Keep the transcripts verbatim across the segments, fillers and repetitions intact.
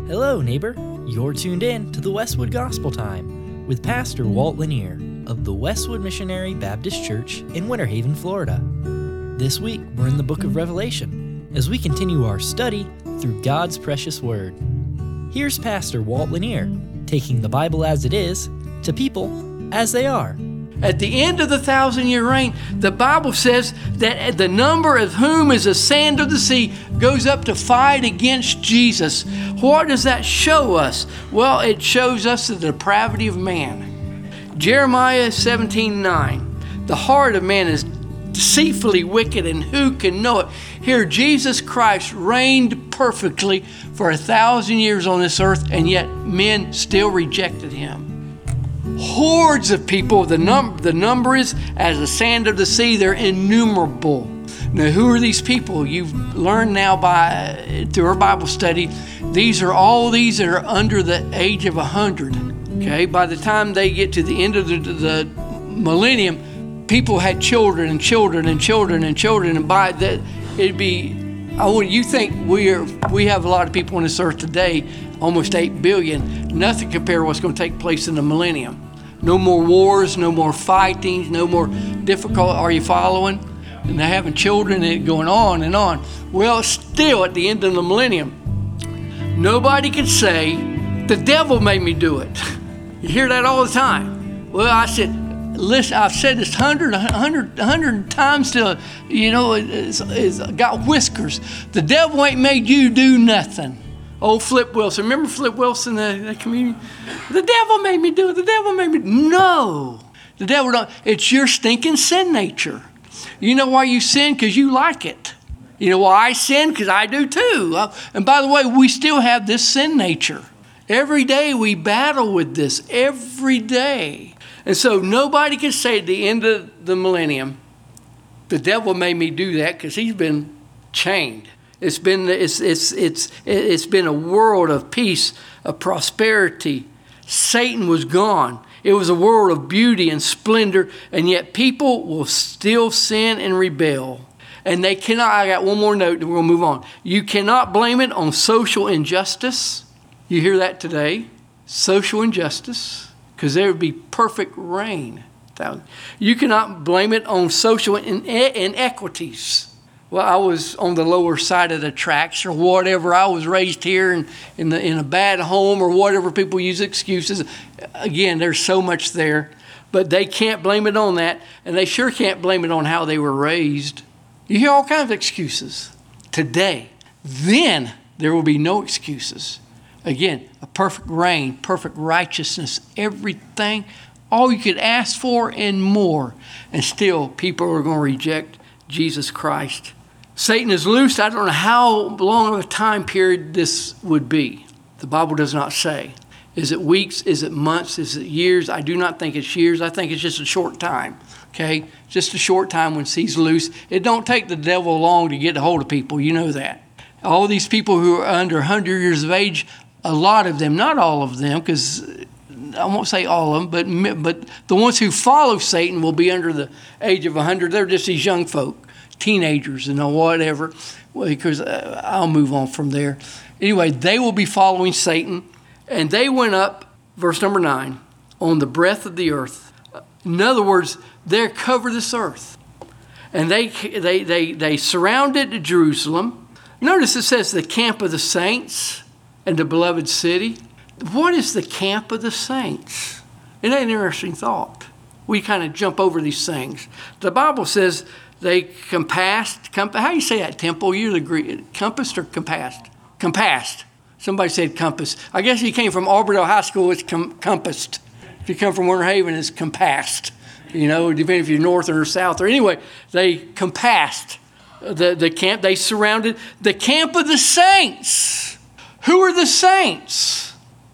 Hello, neighbor. You're tuned in to the Westwood Gospel Time with Pastor Walt Lanier of the Westwood Missionary Baptist Church in Winter Haven, Florida. This week, we're in the book of Revelation as we continue our study through God's precious Word. Here's Pastor Walt Lanier taking the Bible as it is to people as they are. At the end of the thousand-year reign, the Bible says that the number of whom is the sand of the sea goes up to fight against Jesus. What does that show us? Well, it shows us the depravity of man. Jeremiah seventeen nine, the heart of man is deceitfully wicked, and who can know it? Here, Jesus Christ reigned perfectly for a thousand years on this earth, and yet men still rejected him. Hordes of people, the, num- the number is as the sand of the sea, they're innumerable. Now, who are these people? You've learned now by through our Bible study, these are all these that are under the age of one hundred. Okay, by the time they get to the end of the, the millennium, people had children and children and children and children, and by that, it'd be, I want you think we are we have a lot of people on this earth today, almost eight billion. Nothing compared to what's going to take place in the millennium. No more wars, no more fighting, no more difficult. Are you following? And they're having children and going on and on. Well, still at the end of the millennium, nobody can say, the devil made me do it. You hear that all the time. Well, I said, listen, I've said this hundred, hundred, hundred times till, you know, it's, it's got whiskers. The devil ain't made you do nothing. Old Flip Wilson. Remember Flip Wilson, the, the comedian? The devil made me do it. The devil made me. No. The devil don't. It's your stinking sin nature. You know why you sin? Because you like it. You know why I sin? Because I do too. Uh, and by the way, we still have this sin nature. Every day we battle with this. Every day. And so nobody can say at the end of the millennium, the devil made me do that, because he's been chained. It's been it's it's it's it's been a world of peace, of prosperity. Satan was gone. It was a world of beauty and splendor, and yet people will still sin and rebel. And they cannot, I got one more note and we're going to move on. You cannot blame it on social injustice. You hear that today? Social injustice, because there would be perfect reign. You cannot blame it on social inequities. Well, I was on the lower side of the tracks or whatever. I was raised here in, in, the, in a bad home or whatever. People use excuses. Again, there's so much there. But they can't blame it on that. And they sure can't blame it on how they were raised. You hear all kinds of excuses. Today, then there will be no excuses. Again, a perfect reign, perfect righteousness, everything. All you could ask for and more. And still, people are going to reject Jesus Christ. Satan is loosed. I don't know how long of a time period this would be. The Bible does not say. Is it weeks? Is it months? Is it years? I do not think it's years. I think it's just a short time. Okay? Just a short time when he's loose. It don't take the devil long to get a hold of people. You know that. All these people who are under one hundred years of age, a lot of them, not all of them, because I won't say all of them, but, but the ones who follow Satan will be under the age of one hundred. They're just these young folk. Teenagers and whatever, because uh, I'll move on from there. Anyway, they will be following Satan, and they went up, verse number nine, on the breadth of the earth. In other words, they cover this earth, and they they they they surrounded Jerusalem. Notice it says the camp of the saints and the beloved city. What is the camp of the saints? It's an interesting thought. We kind of jump over these things. The Bible says they compassed, comp- how do you say that, Temple? You're the Greek, compassed or compassed? Compassed. Somebody said compass. I guess if you came from Auburndale High School, it's com- compassed. If you come from Winter Haven, it's compassed. You know, depending if you're north or south. Or anyway, they compassed the, the camp. They surrounded the camp of the saints. Who are the saints?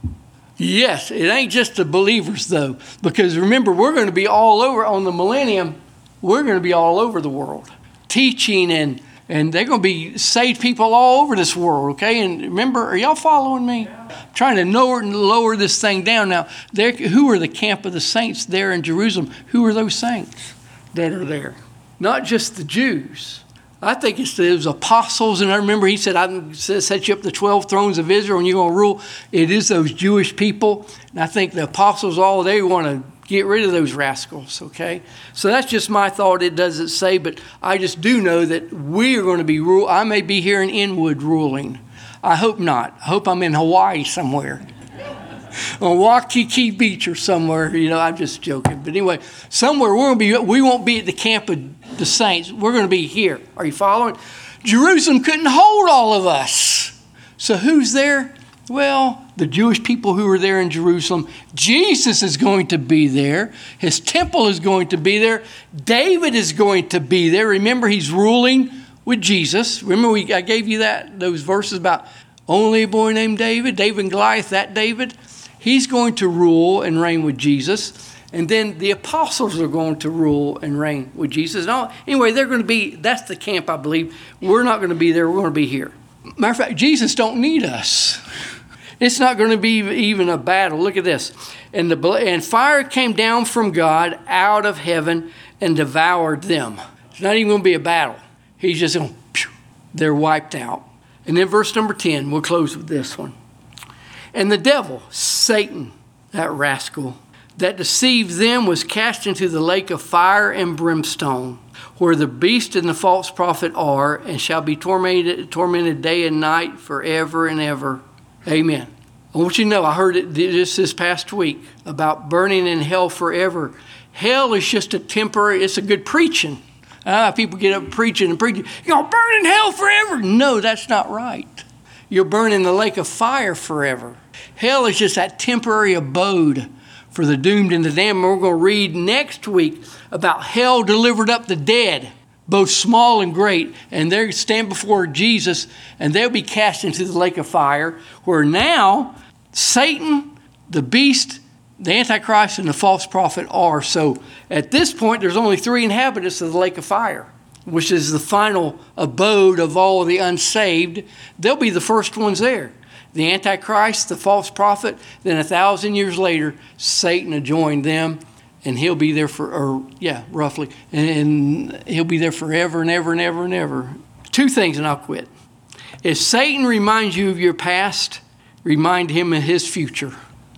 Yes, it ain't just the believers, though. Because remember, we're going to be all over on the millennium. We're going to be all over the world, teaching, and and they're going to be saved people all over this world, okay? And remember, are y'all following me? Yeah. Trying to lower, lower this thing down. Now, who are the camp of the saints there in Jerusalem? Who are those saints that are there? Not just the Jews. I think it's those apostles, and I remember he said, "I set you up the twelve thrones of Israel, and you're going to rule." It is those Jewish people, and I think the apostles, all they want to get rid of those rascals. Okay, so that's just my thought. It doesn't say, but I just do know that we are going to be rule. I may be here in Inwood ruling. I hope not. I hope I'm in Hawaii somewhere, on Waikiki Beach or somewhere. You know, I'm just joking. But anyway, somewhere we're going to be. We won't be at the camp of the saints. We're going to be here. Are you following? Jerusalem couldn't hold all of us. So who's there? Well, the Jewish people who were there in Jerusalem. Jesus is going to be there. His temple is going to be there. David is going to be there. Remember, he's ruling with Jesus. Remember, we, I gave you that those verses about only a boy named David, David and Goliath, that David. He's going to rule and reign with Jesus. And then the apostles are going to rule and reign with Jesus. And anyway, they're going to be, that's the camp, I believe. We're not going to be there. We're going to be here. Matter of fact, Jesus don't need us. It's not going to be even a battle. Look at this. And, the, and fire came down from God out of heaven and devoured them. It's not even going to be a battle. He's just going, pew, they're wiped out. And then verse number ten, we'll close with this one. And the devil, Satan, that rascal, that deceived them was cast into the lake of fire and brimstone, where the beast and the false prophet are, and shall be tormented, tormented day and night forever and ever. Amen. I want you to know, I heard it just this past week about burning in hell forever. Hell is just a temporary, it's a good preaching. Ah, people get up preaching and preaching. You're going to burn in hell forever. No, that's not right. You'll burn in the lake of fire forever. Hell is just that temporary abode for the doomed and the damned. We're going to read next week about hell delivered up the dead, both small and great, and they stand before Jesus, and they'll be cast into the lake of fire, where now Satan, the beast, the Antichrist, and the false prophet are. So at this point, there's only three inhabitants of the lake of fire, which is the final abode of all the unsaved. They'll be the first ones there. The Antichrist, the false prophet, then a thousand years later, Satan will join them, and he'll be there for, or yeah, roughly, and, and he'll be there forever and ever and ever and ever. Two things, and I'll quit. If Satan reminds you of your past, remind him of his future.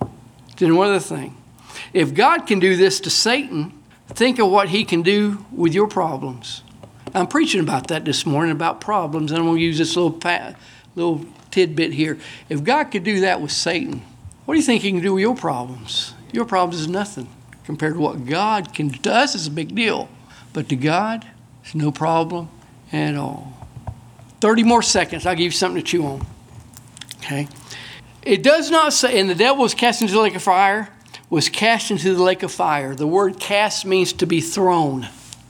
Then one other thing. If God can do this to Satan, think of what he can do with your problems. I'm preaching about that this morning, about problems, and I'm going to use this little pa- little tidbit here. If God could do that with Satan, what do you think he can do with your problems? Your problems is nothing compared to what God can do. To us, it's a big deal. But to God, it's no problem at all. thirty more seconds. I'll give you something to chew on. Okay? It does not say, and the devil was cast into the lake of fire, was cast into the lake of fire. The word cast means to be thrown.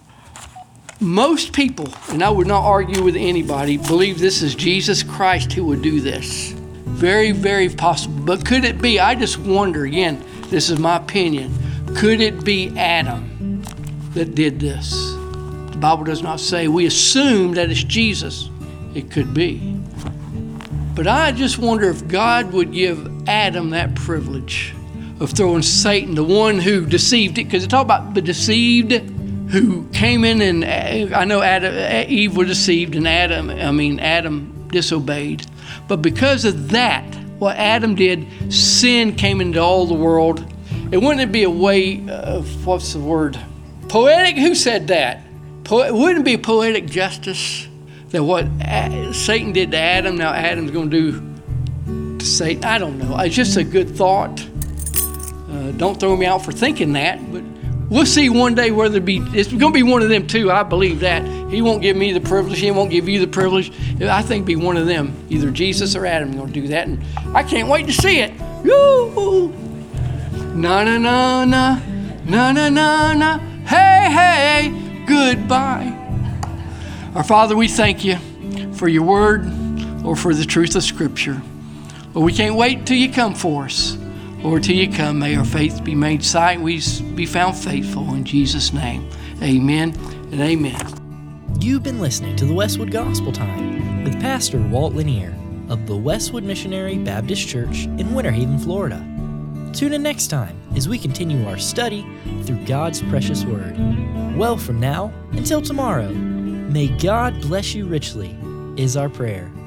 Most people, and I would not argue with anybody, believe this is Jesus Christ who would do this. Very, very possible. But could it be, I just wonder, again, this is my opinion, could it be Adam that did this? The Bible does not say. We assume that it's Jesus. It could be. But I just wonder if God would give Adam that privilege of throwing Satan, the one who deceived it, because it's all about the deceived, who came in and, I know Adam, Eve was deceived and Adam, I mean, Adam disobeyed. But because of that, what Adam did, sin came into all the world. And wouldn't it be a way of, what's the word? Poetic? Who said that? Po- wouldn't it be poetic justice that what Satan did to Adam, now Adam's going to do to Satan? I don't know. It's just a good thought. Uh, don't throw me out for thinking that, but we'll see one day whether it be, it's going to be one of them too. I believe that. He won't give me the privilege. He won't give you the privilege. I think it'll be one of them, either Jesus or Adam, going to do that. And I can't wait to see it. Woo! Na na na na, na na na na, hey hey, goodbye. Our Father, we thank you for your word or for the truth of Scripture. But we can't wait till you come for us. Lord, till you come, may our faith be made sight. We be found faithful in Jesus' name. Amen and amen. You've been listening to the Westwood Gospel Time with Pastor Walt Lanier of the Westwood Missionary Baptist Church in Winter Haven, Florida. Tune in next time as we continue our study through God's precious Word. Well, from now until tomorrow, May God bless you richly, is our prayer.